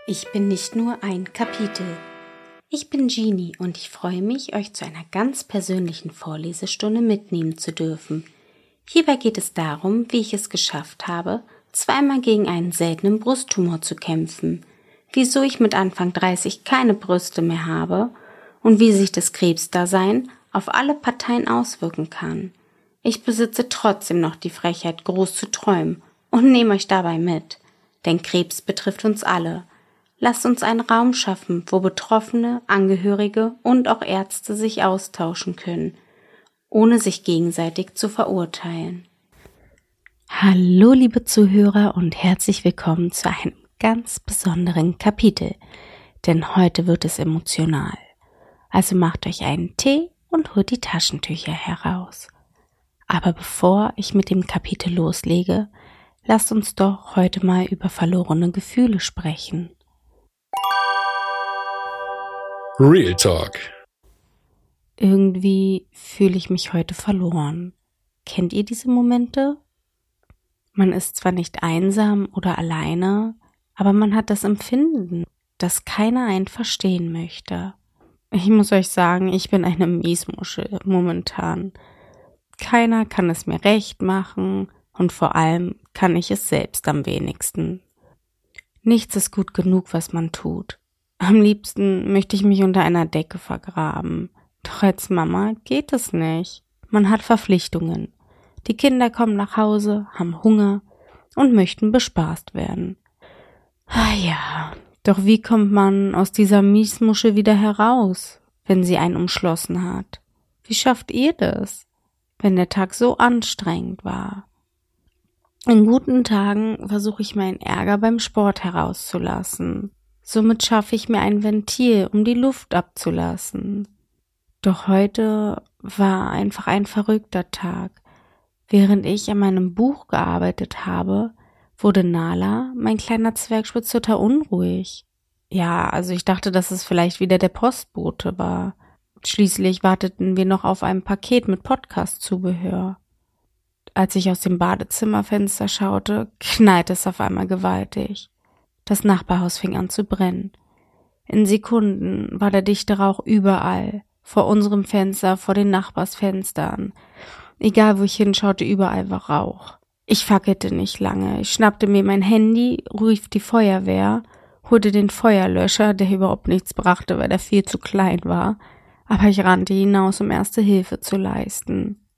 Ich bin nicht nur ein Kapitel. Ich bin Genie und ich freue mich, euch zu einer ganz persönlichen Vorlesestunde mitnehmen zu dürfen. Hierbei geht es darum, wie ich es geschafft habe, zweimal gegen einen seltenen Brusttumor zu kämpfen, wieso ich mit Anfang 30 keine Brüste mehr habe und wie sich das Krebsdasein auf alle Parteien auswirken kann. Ich besitze trotzdem noch die Frechheit, groß zu träumen und nehme euch dabei mit, denn Krebs betrifft uns alle. Lasst uns einen Raum schaffen, wo Betroffene, Angehörige und auch Ärzte sich austauschen können, ohne sich gegenseitig zu verurteilen. Hallo liebe Zuhörer und herzlich willkommen zu einem ganz besonderen Kapitel, denn heute wird es emotional. Also macht euch einen Tee und holt die Taschentücher heraus. Aber bevor ich mit dem Kapitel loslege, lasst uns doch heute mal über verlorene Gefühle sprechen. Real Talk. Irgendwie fühle ich mich heute verloren. Kennt ihr diese Momente? Man ist zwar nicht einsam oder alleine, aber man hat das Empfinden, dass keiner einen verstehen möchte. Ich muss euch sagen, ich bin eine Miesmuschel momentan. Keiner kann es mir recht machen und vor allem kann ich es selbst am wenigsten. Nichts ist gut genug, was man tut. Am liebsten möchte ich mich unter einer Decke vergraben. Doch als Mama geht es nicht. Man hat Verpflichtungen. Die Kinder kommen nach Hause, haben Hunger und möchten bespaßt werden. Ah ja, doch wie kommt man aus dieser Miesmuschel wieder heraus, wenn sie einen umschlossen hat? Wie schafft ihr das, wenn der Tag so anstrengend war? In guten Tagen versuche ich meinen Ärger beim Sport herauszulassen. Somit schaffe ich mir ein Ventil, um die Luft abzulassen. Doch heute war einfach ein verrückter Tag. Während ich an meinem Buch gearbeitet habe, wurde Nala, mein kleiner Zwergspitz, total unruhig. Ja, also ich dachte, dass es vielleicht wieder der Postbote war. Schließlich warteten wir noch auf ein Paket mit Podcast-Zubehör. Als ich aus dem Badezimmerfenster schaute, knallte es auf einmal gewaltig. Das Nachbarhaus fing an zu brennen. In Sekunden war der dichte Rauch überall, vor unserem Fenster, vor den Nachbarsfenstern. Egal, wo ich hinschaute, überall war Rauch. Ich fackelte nicht lange. Ich schnappte mir mein Handy, rief die Feuerwehr, holte den Feuerlöscher, der überhaupt nichts brachte, weil er viel zu klein war. Aber ich rannte hinaus, um erste Hilfe zu leisten.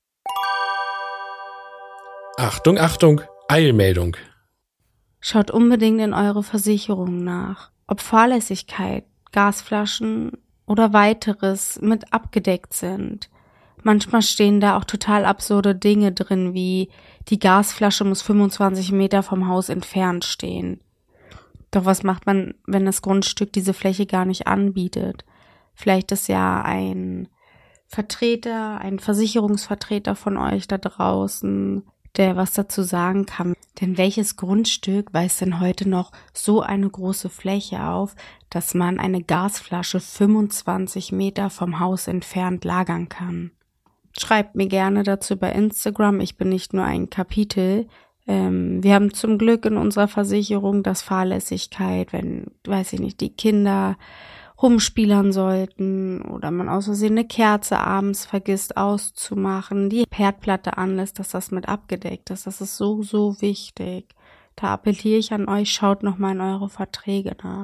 Achtung, Achtung, Eilmeldung. Schaut unbedingt in eure Versicherung nach, ob Fahrlässigkeit, Gasflaschen oder weiteres mit abgedeckt sind. Manchmal stehen da auch total absurde Dinge drin, wie die Gasflasche muss 25 Meter vom Haus entfernt stehen. Doch was macht man, wenn das Grundstück diese Fläche gar nicht anbietet? Vielleicht ist ja ein Versicherungsvertreter von euch da draußen, der was dazu sagen kann. Denn welches Grundstück weist denn heute noch so eine große Fläche auf, dass man eine Gasflasche 25 Meter vom Haus entfernt lagern kann? Schreibt mir gerne dazu bei Instagram. Ich bin nicht nur ein Kapitel. Wir haben zum Glück in unserer Versicherung das Fahrlässigkeit, wenn, weiß ich nicht, die Kinder rumspielern sollten oder man aus Versehen eine Kerze abends vergisst auszumachen, die Herdplatte anlässt, dass das mit abgedeckt ist. Das ist so, so wichtig. Da appelliere ich an euch, schaut nochmal in eure Verträge nach.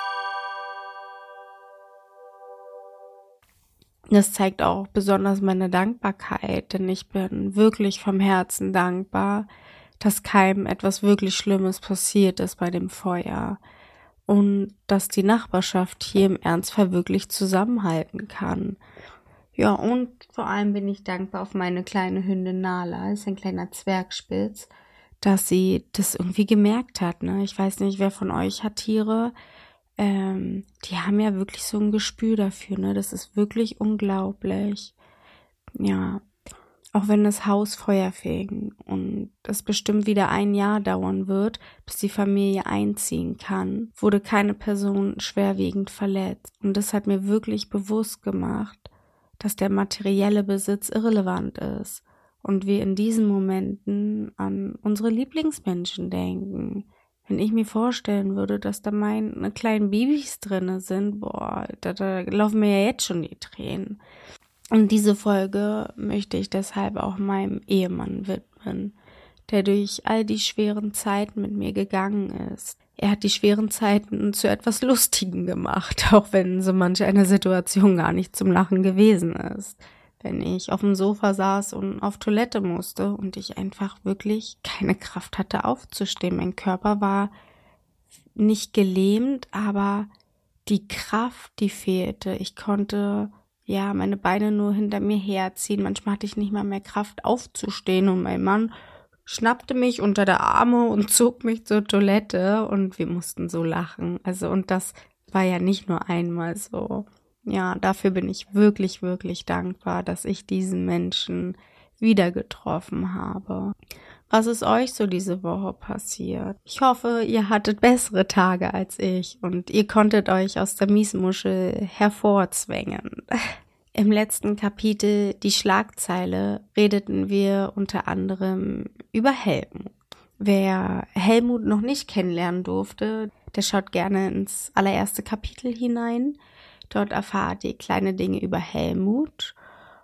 Das zeigt auch besonders meine Dankbarkeit, denn ich bin wirklich vom Herzen dankbar, dass keinem etwas wirklich Schlimmes passiert ist bei dem Feuer. Und dass die Nachbarschaft hier im Ernstfall wirklich zusammenhalten kann. Ja, und vor allem bin ich dankbar auf meine kleine Hündin Nala, ist ein kleiner Zwergspitz, dass sie das irgendwie gemerkt hat. Ne? Ich weiß nicht, wer von euch hat Tiere. Die haben ja wirklich so ein Gespür dafür. Ne? Das ist wirklich unglaublich. Ja, auch wenn das Haus Feuer fing und es bestimmt wieder ein Jahr dauern wird, bis die Familie einziehen kann, wurde keine Person schwerwiegend verletzt. Und das hat mir wirklich bewusst gemacht, dass der materielle Besitz irrelevant ist und wir in diesen Momenten an unsere Lieblingsmenschen denken. Wenn ich mir vorstellen würde, dass da meine kleinen Babys drinne sind, boah, da laufen mir ja jetzt schon die Tränen. Und diese Folge möchte ich deshalb auch meinem Ehemann widmen, der durch all die schweren Zeiten mit mir gegangen ist. Er hat die schweren Zeiten zu etwas Lustigem gemacht, auch wenn so manch eine Situation gar nicht zum Lachen gewesen ist. Wenn ich auf dem Sofa saß und auf Toilette musste und ich einfach wirklich keine Kraft hatte aufzustehen. Mein Körper war nicht gelähmt, aber die Kraft, die fehlte. Ich konnte meine Beine nur hinter mir herziehen. Manchmal hatte ich nicht mal mehr Kraft aufzustehen und mein Mann schnappte mich unter der Arme und zog mich zur Toilette und wir mussten so lachen. Und das war ja nicht nur einmal so. Ja, dafür bin ich wirklich, wirklich dankbar, dass ich diesen Menschen wieder getroffen habe. Was ist euch so diese Woche passiert? Ich hoffe, ihr hattet bessere Tage als ich und ihr konntet euch aus der Miesmuschel hervorzwängen. Im letzten Kapitel, die Schlagzeile, redeten wir unter anderem über Helmut. Wer Helmut noch nicht kennenlernen durfte, der schaut gerne ins allererste Kapitel hinein. Dort erfahrt ihr kleine Dinge über Helmut.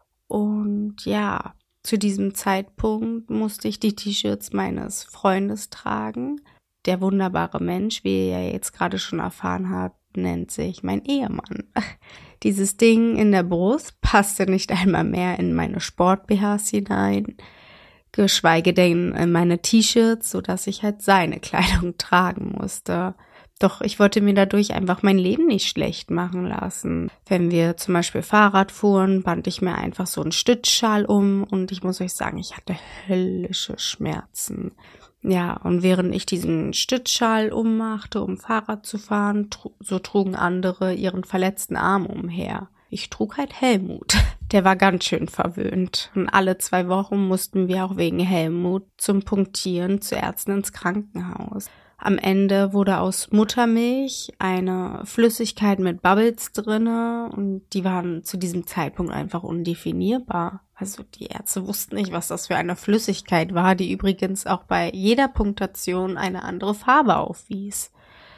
Und ja, zu diesem Zeitpunkt musste ich die T-Shirts meines Freundes tragen. Der wunderbare Mensch, wie ihr ja jetzt gerade schon erfahren habt, nennt sich mein Ehemann. Dieses Ding in der Brust passte nicht einmal mehr in meine Sport-BHs hinein, geschweige denn in meine T-Shirts, sodass ich halt seine Kleidung tragen musste. Doch ich wollte mir dadurch einfach mein Leben nicht schlecht machen lassen. Wenn wir zum Beispiel Fahrrad fuhren, band ich mir einfach so einen Stützschal um und ich muss euch sagen, ich hatte höllische Schmerzen. Ja, und während ich diesen Stützschal ummachte, um Fahrrad zu fahren, so trugen andere ihren verletzten Arm umher. Ich trug halt Helmut. Der war ganz schön verwöhnt. Und alle 2 Wochen mussten wir auch wegen Helmut zum Punktieren zu Ärzten ins Krankenhaus. Am Ende wurde aus Muttermilch eine Flüssigkeit mit Bubbles drinne und die waren zu diesem Zeitpunkt einfach undefinierbar. Also die Ärzte wussten nicht, was das für eine Flüssigkeit war, die übrigens auch bei jeder Punktation eine andere Farbe aufwies.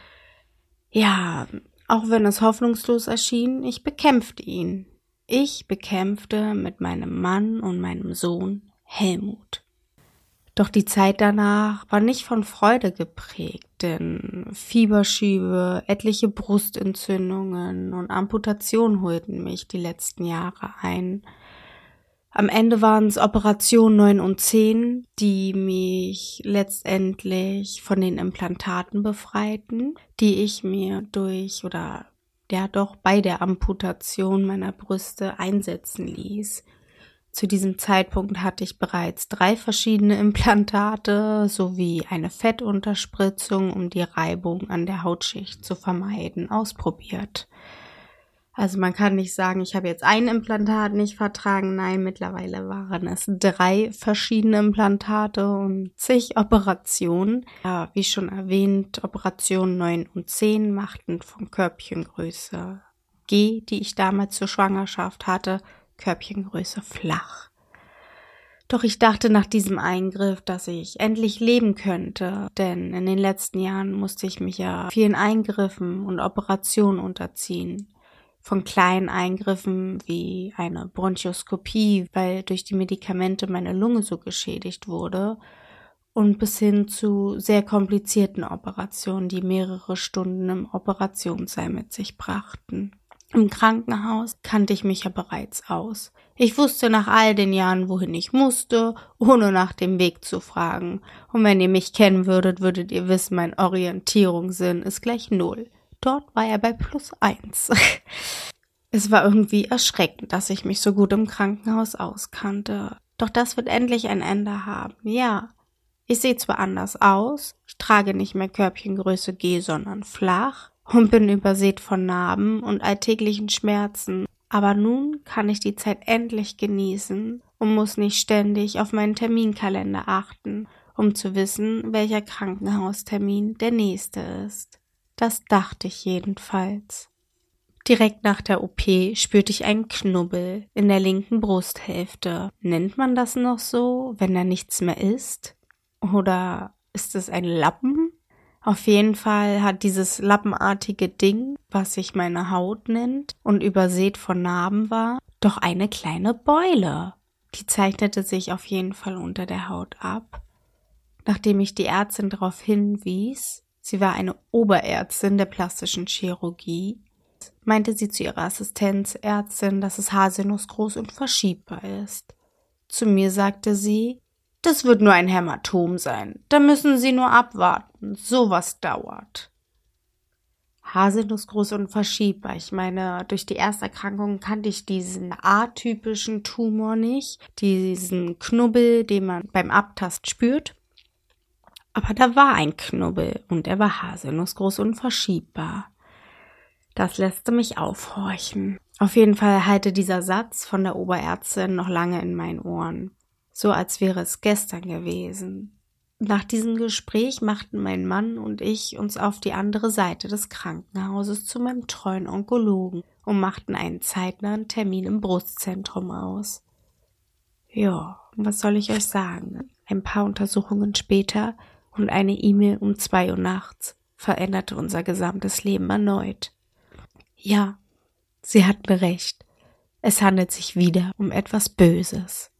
Ja, auch wenn es hoffnungslos erschien, ich bekämpfte ihn. Ich bekämpfte mit meinem Mann und meinem Sohn Helmut. Doch die Zeit danach war nicht von Freude geprägt, denn Fieberschübe, etliche Brustentzündungen und Amputationen holten mich die letzten Jahre ein. Am Ende waren es Operation 9 und 10, die mich letztendlich von den Implantaten befreiten, die ich mir bei der Amputation meiner Brüste einsetzen ließ. Zu diesem Zeitpunkt hatte ich bereits 3 verschiedene Implantate sowie eine Fettunterspritzung, um die Reibung an der Hautschicht zu vermeiden, ausprobiert. Also man kann nicht sagen, ich habe jetzt ein Implantat nicht vertragen. Nein, mittlerweile waren es 3 verschiedene Implantate und zig Operationen. Ja, wie schon erwähnt, Operationen 9 und 10 machten von Körbchengröße G, die ich damals zur Schwangerschaft hatte, Körbchengröße flach. Doch ich dachte nach diesem Eingriff, dass ich endlich leben könnte, denn in den letzten Jahren musste ich mich ja vielen Eingriffen und Operationen unterziehen. Von kleinen Eingriffen wie eine Bronchoskopie, weil durch die Medikamente meine Lunge so geschädigt wurde, und bis hin zu sehr komplizierten Operationen, die mehrere Stunden im Operationssaal mit sich brachten. Im Krankenhaus kannte ich mich ja bereits aus. Ich wusste nach all den Jahren, wohin ich musste, ohne nach dem Weg zu fragen. Und wenn ihr mich kennen würdet, würdet ihr wissen, mein Orientierungssinn ist gleich 0. Dort war er bei +1. Es war irgendwie erschreckend, dass ich mich so gut im Krankenhaus auskannte. Doch das wird endlich ein Ende haben. Ja, ich sehe zwar anders aus, ich trage nicht mehr Körbchengröße G, sondern flach und bin übersät von Narben und alltäglichen Schmerzen. Aber nun kann ich die Zeit endlich genießen und muss nicht ständig auf meinen Terminkalender achten, um zu wissen, welcher Krankenhaustermin der nächste ist. Das dachte ich jedenfalls. Direkt nach der OP spürte ich einen Knubbel in der linken Brusthälfte. Nennt man das noch so, wenn da nichts mehr ist? Oder ist es ein Lappen? Auf jeden Fall hat dieses lappenartige Ding, was sich meine Haut nennt und übersät von Narben war, doch eine kleine Beule. Die zeichnete sich auf jeden Fall unter der Haut ab. Nachdem ich die Ärztin darauf hinwies, sie war eine Oberärztin der plastischen Chirurgie, meinte sie zu ihrer Assistenzärztin, dass es haselnussgroß und verschiebbar ist. Zu mir sagte sie, das wird nur ein Hämatom sein, da müssen Sie nur abwarten, sowas dauert. Haselnussgroß und verschiebbar, ich meine, durch die Ersterkrankung kannte ich diesen atypischen Tumor nicht, diesen Knubbel, den man beim Abtast spürt. Aber da war ein Knubbel und er war haselnussgroß und verschiebbar. Das lässt mich aufhorchen. Auf jeden Fall hallte dieser Satz von der Oberärztin noch lange in meinen Ohren. So als wäre es gestern gewesen. Nach diesem Gespräch machten mein Mann und ich uns auf die andere Seite des Krankenhauses zu meinem treuen Onkologen und machten einen zeitnahen Termin im Brustzentrum aus. Ja, was soll ich euch sagen? Ein paar Untersuchungen später und eine E-Mail um 2 Uhr nachts veränderte unser gesamtes Leben erneut. Ja, sie hatten recht. Es handelt sich wieder um etwas Böses.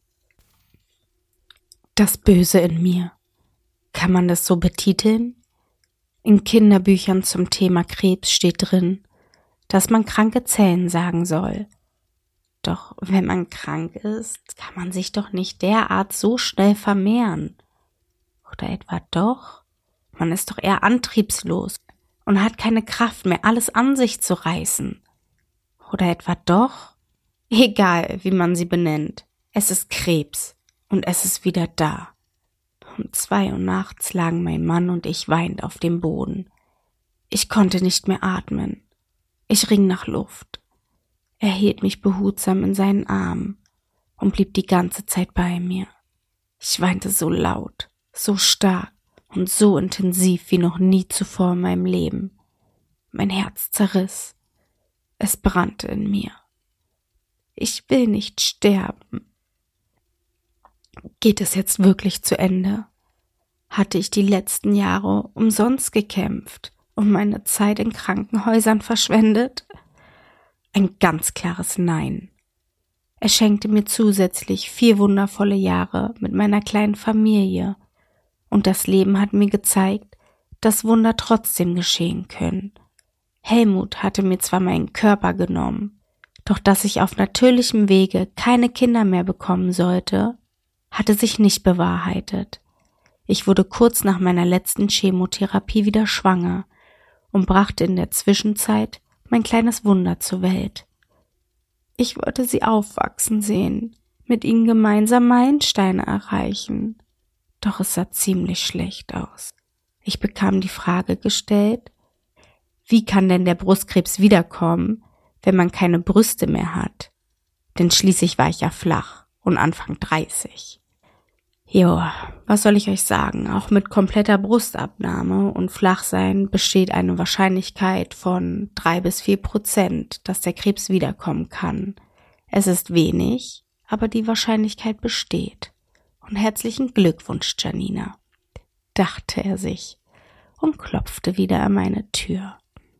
Das Böse in mir. Kann man das so betiteln? In Kinderbüchern zum Thema Krebs steht drin, dass man kranke Zellen sagen soll. Doch wenn man krank ist, kann man sich doch nicht derart so schnell vermehren. Oder etwa doch? Man ist doch eher antriebslos und hat keine Kraft mehr, alles an sich zu reißen. Oder etwa doch? Egal, wie man sie benennt. Es ist Krebs und es ist wieder da. Um 2 Uhr nachts lagen mein Mann und ich weinend auf dem Boden. Ich konnte nicht mehr atmen. Ich ring nach Luft. Er hielt mich behutsam in seinen Armen und blieb die ganze Zeit bei mir. Ich weinte so laut, so stark und so intensiv wie noch nie zuvor in meinem Leben. Mein Herz zerriss. Es brannte in mir. Ich will nicht sterben. Geht es jetzt wirklich zu Ende? Hatte ich die letzten Jahre umsonst gekämpft und meine Zeit in Krankenhäusern verschwendet? Ein ganz klares Nein. Er schenkte mir zusätzlich 4 wundervolle Jahre mit meiner kleinen Familie und das Leben hat mir gezeigt, dass Wunder trotzdem geschehen können. Helmut hatte mir zwar meinen Körper genommen, doch dass ich auf natürlichem Wege keine Kinder mehr bekommen sollte, hatte sich nicht bewahrheitet. Ich wurde kurz nach meiner letzten Chemotherapie wieder schwanger und brachte in der Zwischenzeit mein kleines Wunder zur Welt. Ich wollte sie aufwachsen sehen, mit ihnen gemeinsam Meilensteine erreichen. Doch es sah ziemlich schlecht aus. Ich bekam die Frage gestellt, wie kann denn der Brustkrebs wiederkommen, wenn man keine Brüste mehr hat? Denn schließlich war ich ja flach und Anfang 30. Joa, was soll ich euch sagen? Auch mit kompletter Brustabnahme und Flachsein besteht eine Wahrscheinlichkeit von 3-4%, dass der Krebs wiederkommen kann. Es ist wenig, aber die Wahrscheinlichkeit besteht. Und herzlichen Glückwunsch, Janina, dachte er sich und klopfte wieder an meine Tür.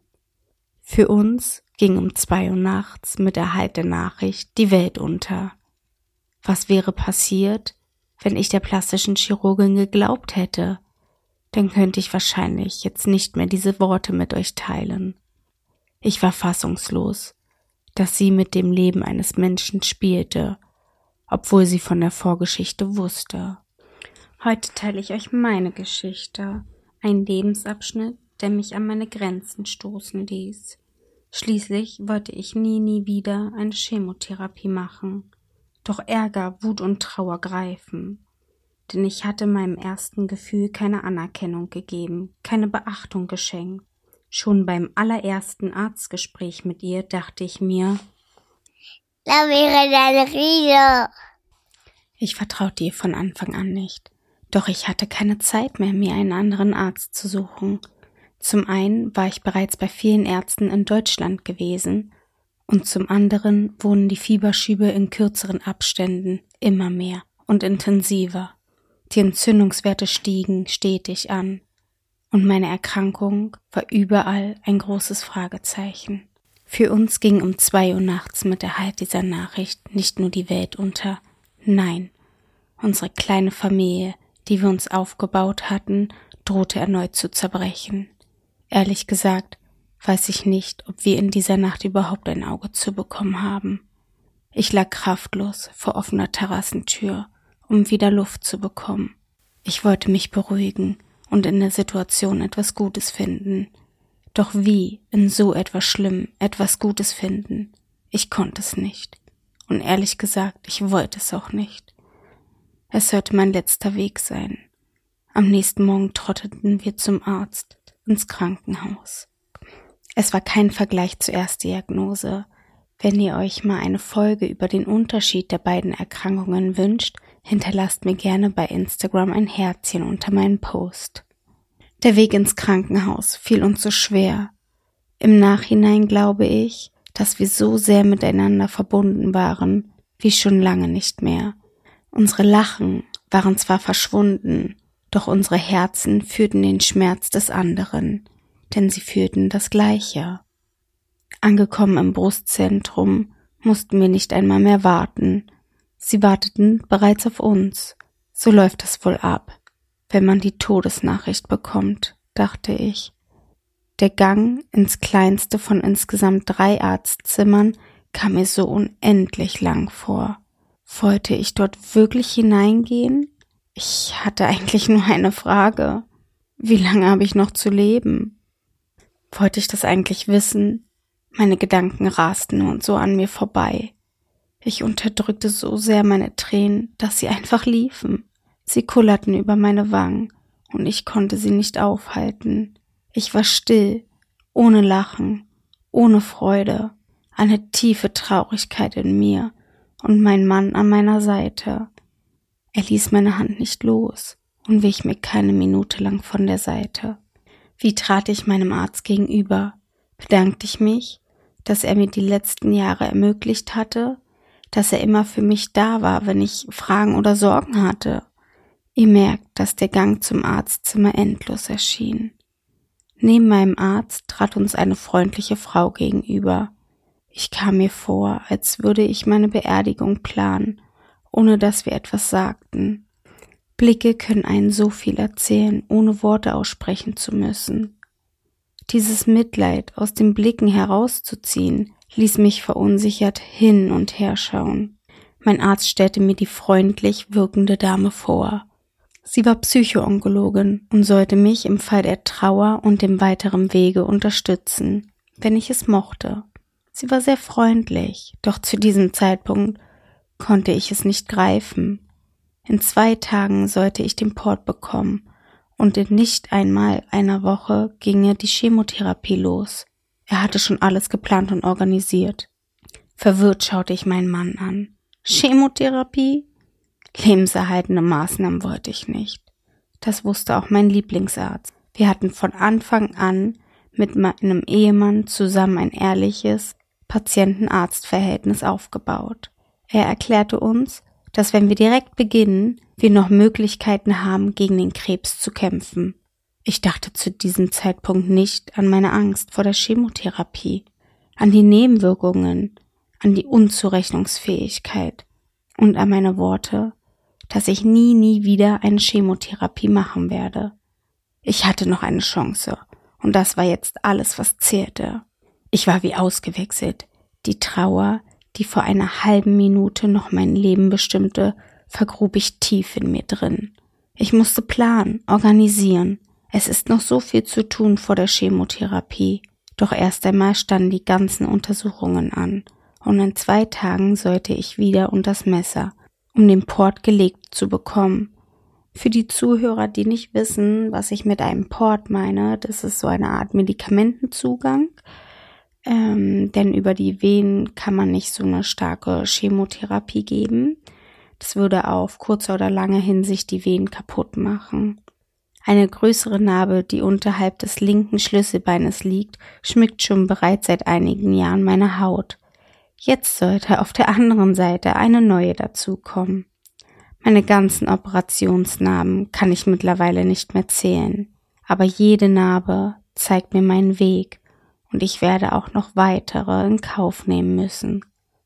Für uns ging um 2 Uhr nachts mit Erhalt der Nachricht die Welt unter. Was wäre passiert, wenn ich der plastischen Chirurgin geglaubt hätte? Dann könnte ich wahrscheinlich jetzt nicht mehr diese Worte mit euch teilen. Ich war fassungslos, dass sie mit dem Leben eines Menschen spielte, obwohl sie von der Vorgeschichte wusste. Heute teile ich euch meine Geschichte, ein Lebensabschnitt, der mich an meine Grenzen stoßen ließ. Schließlich wollte ich nie wieder eine Chemotherapie machen. Doch Ärger, Wut und Trauer greifen. Denn ich hatte meinem ersten Gefühl keine Anerkennung gegeben, keine Beachtung geschenkt. Schon beim allerersten Arztgespräch mit ihr dachte ich mir, da wäre deine Riese. Ich vertraute ihr von Anfang an nicht. Doch ich hatte keine Zeit mehr, mir einen anderen Arzt zu suchen. Zum einen war ich bereits bei vielen Ärzten in Deutschland gewesen und zum anderen wurden die Fieberschübe in kürzeren Abständen immer mehr und intensiver. Die Entzündungswerte stiegen stetig an. und meine Erkrankung war überall ein großes Fragezeichen. Für uns ging um 2 Uhr nachts mit Erhalt dieser Nachricht nicht nur die Welt unter, nein, unsere kleine Familie, die wir uns aufgebaut hatten, drohte erneut zu zerbrechen. Ehrlich gesagt, weiß ich nicht, ob wir in dieser Nacht überhaupt ein Auge zu bekommen haben. Ich lag kraftlos vor offener Terrassentür, um wieder Luft zu bekommen. Ich wollte mich beruhigen und in der Situation etwas Gutes finden. Doch wie in so etwas Schlimmem etwas Gutes finden? Ich konnte es nicht. Und ehrlich gesagt, ich wollte es auch nicht. Es sollte mein letzter Weg sein. Am nächsten Morgen trotteten wir zum Arzt, ins Krankenhaus. Es war kein Vergleich zur Erstdiagnose. Wenn ihr euch mal eine Folge über den Unterschied der beiden Erkrankungen wünscht, hinterlasst mir gerne bei Instagram ein Herzchen unter meinen Post. Der Weg ins Krankenhaus fiel uns so schwer. Im Nachhinein glaube ich, dass wir so sehr miteinander verbunden waren, wie schon lange nicht mehr. Unsere Lachen waren zwar verschwunden, doch unsere Herzen fühlten den Schmerz des anderen, denn sie fühlten das Gleiche. Angekommen im Brustzentrum mussten wir nicht einmal mehr warten. Sie warteten bereits auf uns. So läuft es wohl ab, wenn man die Todesnachricht bekommt, dachte ich. Der Gang ins kleinste von insgesamt 3 Arztzimmern kam mir so unendlich lang vor. Wollte ich dort wirklich hineingehen? Ich hatte eigentlich nur eine Frage. Wie lange habe ich noch zu leben? Wollte ich das eigentlich wissen? Meine Gedanken rasten nun so an mir vorbei. Ich unterdrückte so sehr meine Tränen, dass sie einfach liefen. Sie kullerten über meine Wangen und ich konnte sie nicht aufhalten. Ich war still, ohne Lachen, ohne Freude, eine tiefe Traurigkeit in mir und mein Mann an meiner Seite. Er ließ meine Hand nicht los und wich mir keine Minute lang von der Seite. Wie trat ich meinem Arzt gegenüber? Bedankte ich mich, dass er mir die letzten Jahre ermöglicht hatte, dass er immer für mich da war, wenn ich Fragen oder Sorgen hatte. Ihr merkt, dass der Gang zum Arztzimmer endlos erschien. Neben meinem Arzt trat uns eine freundliche Frau gegenüber. Ich kam mir vor, als würde ich meine Beerdigung planen, ohne dass wir etwas sagten. Blicke können einen so viel erzählen, ohne Worte aussprechen zu müssen. Dieses Mitleid aus den Blicken herauszuziehen, ließ mich verunsichert hin und her schauen. Mein Arzt stellte mir die freundlich wirkende Dame vor. Sie war Psychoonkologin und sollte mich im Fall der Trauer und dem weiteren Wege unterstützen, wenn ich es mochte. Sie war sehr freundlich, doch zu diesem Zeitpunkt konnte ich es nicht greifen. In 2 Tagen sollte ich den Port bekommen und in nicht einmal einer Woche ginge die Chemotherapie los. Er hatte schon alles geplant und organisiert. Verwirrt schaute ich meinen Mann an. Chemotherapie? Lebenserhaltende Maßnahmen wollte ich nicht. Das wusste auch mein Lieblingsarzt. Wir hatten von Anfang an mit meinem Ehemann zusammen ein ehrliches Patienten-Arzt-Verhältnis aufgebaut. Er erklärte uns, dass wenn wir direkt beginnen, wir noch Möglichkeiten haben, gegen den Krebs zu kämpfen. Ich dachte zu diesem Zeitpunkt nicht an meine Angst vor der Chemotherapie, an die Nebenwirkungen, an die Unzurechnungsfähigkeit und an meine Worte, dass ich nie wieder eine Chemotherapie machen werde. Ich hatte noch eine Chance und das war jetzt alles, was zählte. Ich war wie ausgewechselt. Die Trauer, die vor einer halben Minute noch mein Leben bestimmte, vergrub ich tief in mir drin. Ich musste planen, organisieren. Es ist noch so viel zu tun vor der Chemotherapie. Doch erst einmal standen die ganzen Untersuchungen an. Und in 2 Tagen sollte ich wieder unters Messer, um den Port gelegt zu bekommen. Für die Zuhörer, die nicht wissen, was ich mit einem Port meine, das ist so eine Art Medikamentenzugang. Denn über die Venen kann man nicht so eine starke Chemotherapie geben. Das würde auf kurze oder lange Hinsicht die Venen kaputt machen. Eine größere Narbe, die unterhalb des linken Schlüsselbeines liegt, schmückt schon bereits seit einigen Jahren meine Haut. Jetzt sollte auf der anderen Seite eine neue dazukommen. Meine ganzen Operationsnarben kann ich mittlerweile nicht mehr zählen. aber jede Narbe zeigt mir meinen Weg und ich werde auch noch weitere in Kauf nehmen müssen.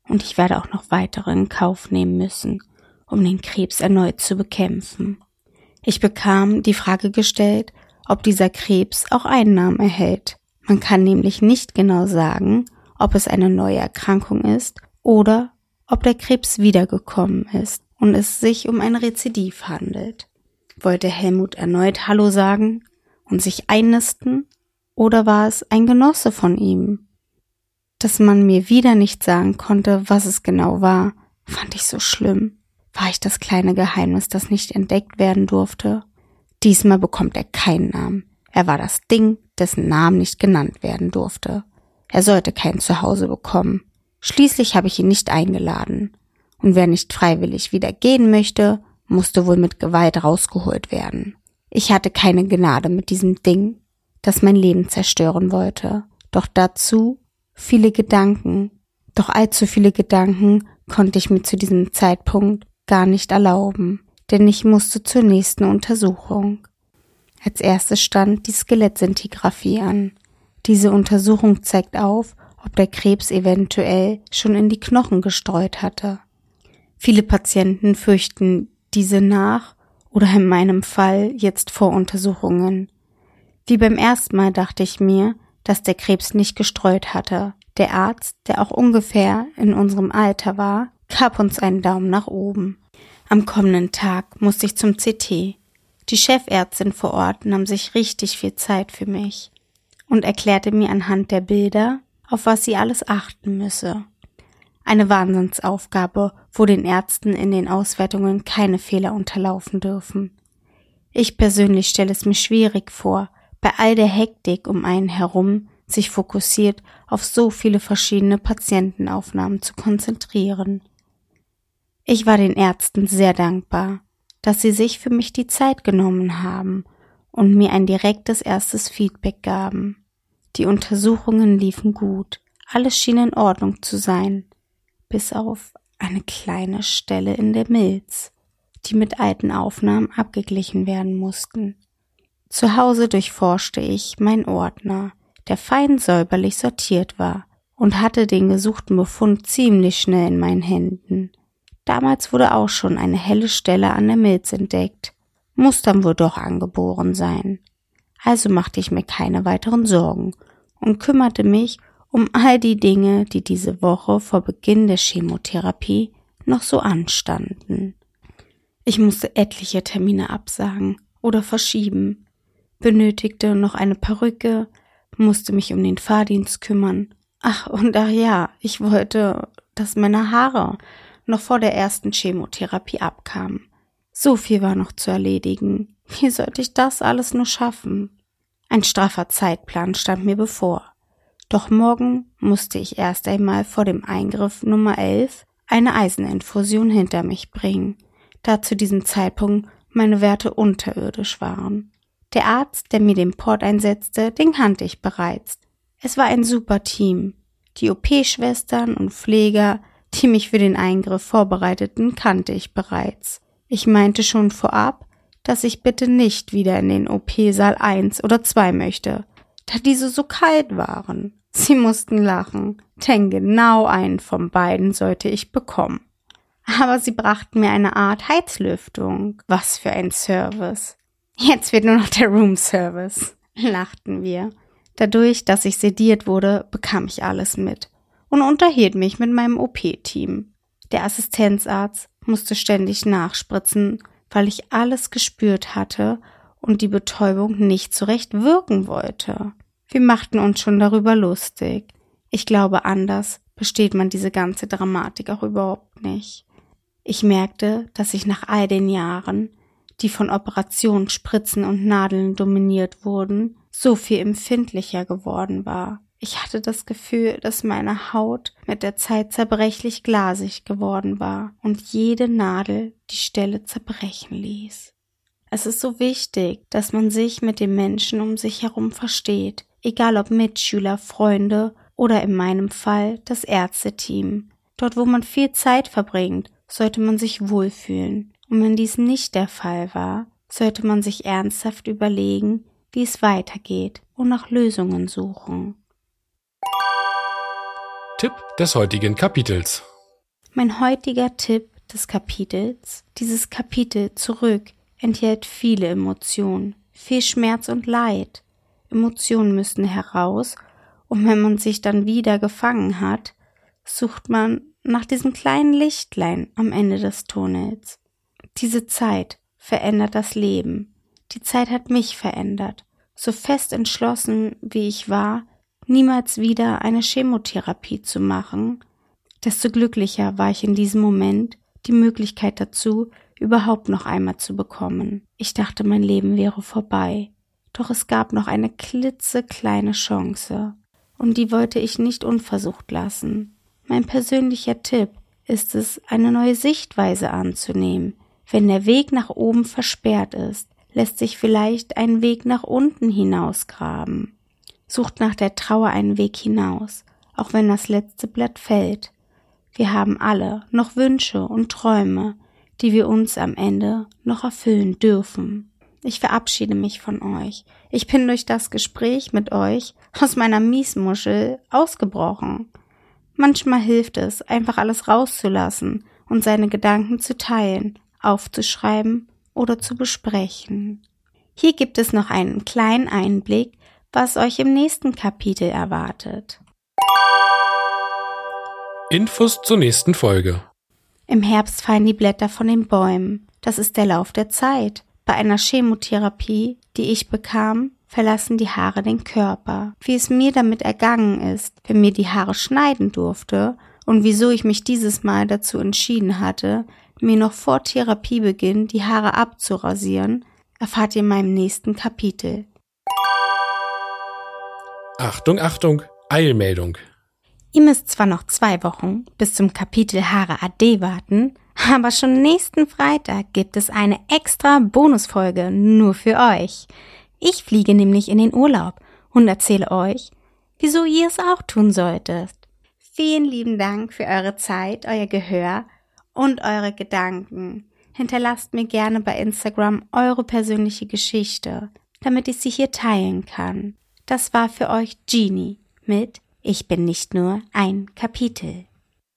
Um den Krebs erneut zu bekämpfen. Ich bekam die Frage gestellt, ob dieser Krebs auch einen Namen erhält. Man kann nämlich nicht genau sagen, ob es eine neue Erkrankung ist oder ob der Krebs wiedergekommen ist und es sich um ein Rezidiv handelt. Wollte Helmut erneut Hallo sagen und sich einnisten oder war es ein Genosse von ihm? Dass man mir wieder nicht sagen konnte, was es genau war, fand ich so schlimm. War ich das kleine Geheimnis, das nicht entdeckt werden durfte? Diesmal bekommt er keinen Namen. Er war das Ding, dessen Namen nicht genannt werden durfte. Er sollte kein Zuhause bekommen. Schließlich habe ich ihn nicht eingeladen. Und wer nicht freiwillig wieder gehen möchte, musste wohl mit Gewalt rausgeholt werden. Ich hatte keine Gnade mit diesem Ding, das mein Leben zerstören wollte. Doch allzu viele Gedanken konnte ich mir zu diesem Zeitpunkt gar nicht erlauben, denn ich musste zur nächsten Untersuchung. Als erstes stand die Skelettszintigraphie an. Diese Untersuchung zeigt auf, ob der Krebs eventuell schon in die Knochen gestreut hatte. Viele Patienten fürchten diese nach oder in meinem Fall jetzt Voruntersuchungen. Wie beim ersten Mal dachte ich mir, dass der Krebs nicht gestreut hatte. Der Arzt, der auch ungefähr in unserem Alter war, gab uns einen Daumen nach oben. Am kommenden Tag musste ich zum CT. Die Chefärztin vor Ort nahm sich richtig viel Zeit für mich und erklärte mir anhand der Bilder, auf was sie alles achten müsse. Eine Wahnsinnsaufgabe, wo den Ärzten in den Auswertungen keine Fehler unterlaufen dürfen. Ich persönlich stelle es mir schwierig vor, bei all der Hektik um einen herum sich fokussiert auf so viele verschiedene Patientenaufnahmen zu konzentrieren. Ich war den Ärzten sehr dankbar, dass sie sich für mich die Zeit genommen haben und mir ein direktes erstes Feedback gaben. Die Untersuchungen liefen gut, alles schien in Ordnung zu sein, bis auf eine kleine Stelle in der Milz, die mit alten Aufnahmen abgeglichen werden mussten. Zu Hause durchforschte ich meinen Ordner, der fein säuberlich sortiert war, und hatte den gesuchten Befund ziemlich schnell in meinen Händen. Damals wurde auch schon eine helle Stelle an der Milz entdeckt, muss dann wohl doch angeboren sein. Also machte ich mir keine weiteren Sorgen und kümmerte mich um all die Dinge, die diese Woche vor Beginn der Chemotherapie noch so anstanden. Ich musste etliche Termine absagen oder verschieben, benötigte noch eine Perücke, musste mich um den Fahrdienst kümmern. Ach ja, ich wollte, dass meine Haare noch vor der ersten Chemotherapie abkamen. So viel war noch zu erledigen. Wie sollte ich das alles nur schaffen? Ein straffer Zeitplan stand mir bevor. Doch morgen musste ich erst einmal vor dem Eingriff Nummer 11 eine Eiseninfusion hinter mich bringen, da zu diesem Zeitpunkt meine Werte unterirdisch waren. Der Arzt, der mir den Port einsetzte, den kannte ich bereits. Es war ein super Team. Die OP-Schwestern und Pfleger, die mich für den Eingriff vorbereiteten, kannte ich bereits. Ich meinte schon vorab, dass ich bitte nicht wieder in den OP-Saal 1 oder 2 möchte, da diese so kalt waren. Sie mussten lachen, denn genau einen von beiden sollte ich bekommen. Aber sie brachten mir eine Art Heizlüftung. Was für ein Service. Jetzt wird nur noch der Roomservice, lachten wir. Dadurch, dass ich sediert wurde, bekam ich alles mit und unterhielt mich mit meinem OP-Team. Der Assistenzarzt musste ständig nachspritzen, weil ich alles gespürt hatte und die Betäubung nicht so recht wirken wollte. Wir machten uns schon darüber lustig. Ich glaube, anders besteht man diese ganze Dramatik auch überhaupt nicht. Ich merkte, dass ich nach all den Jahren, die von Operationen, Spritzen und Nadeln dominiert wurden, so viel empfindlicher geworden war. Ich hatte das Gefühl, dass meine Haut mit der Zeit zerbrechlich glasig geworden war und jede Nadel die Stelle zerbrechen ließ. Es ist so wichtig, dass man sich mit den Menschen um sich herum versteht, egal ob Mitschüler, Freunde oder in meinem Fall das Ärzteteam. Dort, wo man viel Zeit verbringt, sollte man sich wohlfühlen. Und wenn dies nicht der Fall war, sollte man sich ernsthaft überlegen, wie es weitergeht und nach Lösungen suchen. Tipp des heutigen Kapitels. Mein heutiger Tipp des Kapitels: Dieses Kapitel zurück enthält viele Emotionen, viel Schmerz und Leid. Emotionen müssen heraus, und wenn man sich dann wieder gefangen hat, sucht man nach diesem kleinen Lichtlein am Ende des Tunnels. Diese Zeit verändert das Leben. Die Zeit hat mich verändert. So fest entschlossen, wie ich war, niemals wieder eine Chemotherapie zu machen, desto glücklicher war ich in diesem Moment, die Möglichkeit dazu überhaupt noch einmal zu bekommen. Ich dachte, mein Leben wäre vorbei. Doch es gab noch eine klitzekleine Chance. Und die wollte ich nicht unversucht lassen. Mein persönlicher Tipp ist es, eine neue Sichtweise anzunehmen. Wenn der Weg nach oben versperrt ist, lässt sich vielleicht ein Weg nach unten hinausgraben. Sucht nach der Trauer einen Weg hinaus, auch wenn das letzte Blatt fällt. Wir haben alle noch Wünsche und Träume, die wir uns am Ende noch erfüllen dürfen. Ich verabschiede mich von euch. Ich bin durch das Gespräch mit euch aus meiner Miesmuschel ausgebrochen. Manchmal hilft es, einfach alles rauszulassen und seine Gedanken zu teilen, aufzuschreiben oder zu besprechen. Hier gibt es noch einen kleinen Einblick, was euch im nächsten Kapitel erwartet. Infos zur nächsten Folge. Im Herbst fallen die Blätter von den Bäumen. Das ist der Lauf der Zeit. Bei einer Chemotherapie, die ich bekam, verlassen die Haare den Körper. Wie es mir damit ergangen ist, wer mir die Haare schneiden durfte und wieso ich mich dieses Mal dazu entschieden hatte, mir noch vor Therapiebeginn die Haare abzurasieren, erfahrt ihr in meinem nächsten Kapitel. Achtung, Achtung, Eilmeldung. Ihr müsst zwar noch 2 Wochen bis zum Kapitel Haare AD warten, aber schon nächsten Freitag gibt es eine extra Bonusfolge nur für euch. Ich fliege nämlich in den Urlaub und erzähle euch, wieso ihr es auch tun solltet. Vielen lieben Dank für eure Zeit, euer Gehör und eure Gedanken. Hinterlasst mir gerne bei Instagram eure persönliche Geschichte, damit ich sie hier teilen kann. Das war für euch Genie mit Ich bin nicht nur ein Kapitel.